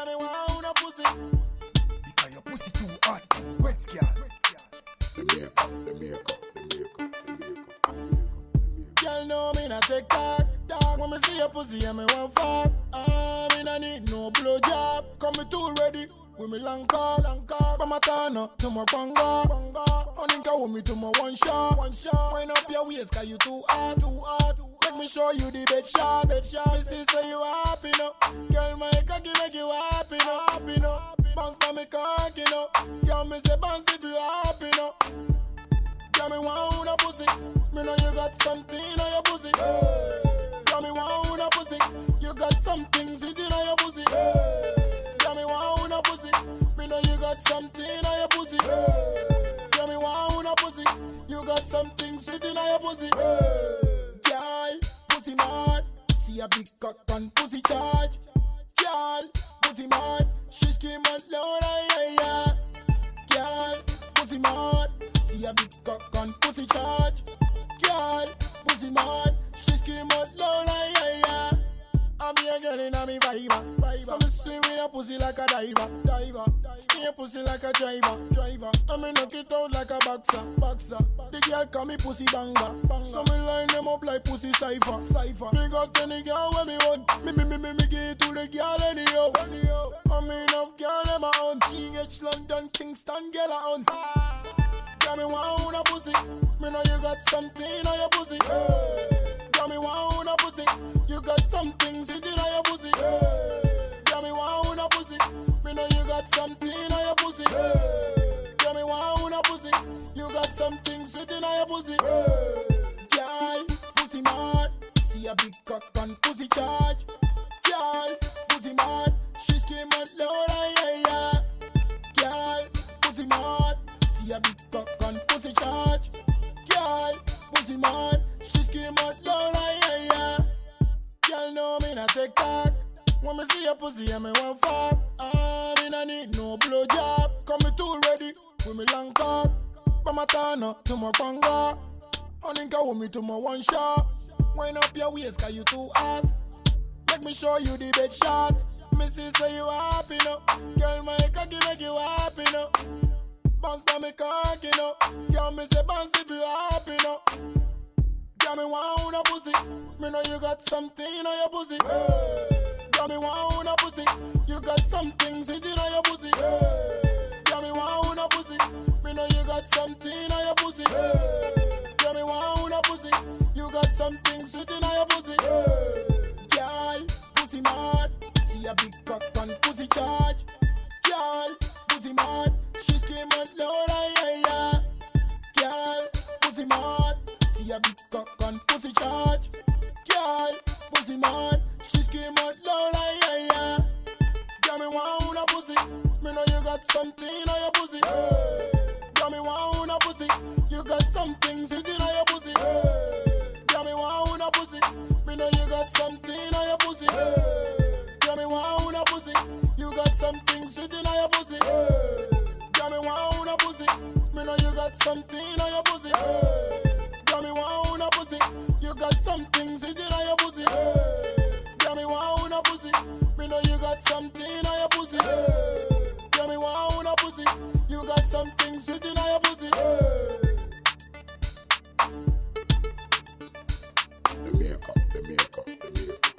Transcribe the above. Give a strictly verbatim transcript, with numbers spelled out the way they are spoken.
me want a pussy. Because your pussy too hot, wet girl. The makeup, the makeup, the makeup, the makeup. Girl know me not take talk, dog. When me see your pussy, I me want fuck. Ah, me not need no blow job. Come me too ready. With me long call, long call. From my turn up to my conga, conga. Oninka with me to my one shot, one shot. Wind up your waist, cause you too hard, too hard. Let me show you the bed shot, bed shot. This is so you happy no. Girl, my cocky make you happy no, happy no. Bounce by me cocky no. Girl, me say bounce if you happy no. Girl, me want a pussy. Me know you got something on your pussy. Girl, me want a pussy. You got something sweet in your pussy. Girl, me want a pussy. Me know you got something on your pussy. Girl, me want a pussy. You got something sweet in your pussy. Girl, pussy mad. See a big cock and pussy charge. Girl, pussy mad. She scream out loud, yeah, yeah. Girl, pussy mad. See a big cock and pussy charge. Girl, pussy mad. She scream out loud, yeah, yeah. I'm a girl in a me vibe, vibe. So me swim with a pussy like a diver, diver. Skin a pussy like a driver, driver. I me knock it out like a boxer, boxer. The girl call me pussy banger, banger. So me line them up like pussy cipher, cipher. Big up to the girl when me want. Me, me, me, me, me give it to the girl anyhow, anyhow. I me enough girl in my own. G H London, Kingston, girl I own. Girl me want a pussy. Me know you got something on your pussy. Girl me want a pussy. You got something sweet in your pussy. Girl me want a pussy. Me know you got something on your pussy. Girl me want a pussy. You got something sweet in your pussy. Girl, pussy mad. See a big cock and pussy charge. Girl, pussy mad. She scream out loud, yeah, yeah. Girl, pussy mad. See a big cock and pussy charge. Girl, pussy mad. She scream out loud, yeah, yeah. Girl know me not take talk. When me see your pussy, I me want fuck. Ah, me not need no blow job. Come me too ready with me long cock. From my turn up to my conga. Oninka with me to my one shot. Wind up your waist, cause you too hot. Make me show you the bed shot. Me see say you happy no. Girl, my cocky make you happy no. Bounce by me cocky no. Girl, me say bounce if you happy no. Girl, me want a pussy. Me know you got something on your pussy. Girl, me want a pussy. You got something sweet in your pussy. Girl, me want a pussy. Me know you got something on your pussy. Girl, me want a pussy. You got something sweet in your pussy. Girl, pussy mad. See a big cock and pussy charge. Girl, pussy mad. She scream out loud, yeah, yeah. Girl, pussy mad. See a big cock and pussy charge. Girl, pussy mad. She scream out loud, yeah, yeah. Girl, me want a pussy. Me know you got something on your pussy. Girl, me want a pussy. You got something sweet in your pussy. Girl, me want a pussy. Me know you got something on your pussy. Girl, me want a pussy. You got something sweet in your pussy. Girl, me want a pussy. Me know you got something on your pussy. Girl, me want a pussy. You got something sweet in your pussy. Girl, me want a pussy. Me know you got something on your pussy. Girl, me want a pussy. You got something sweet in your pussy. The makeup, the makeup, the makeup.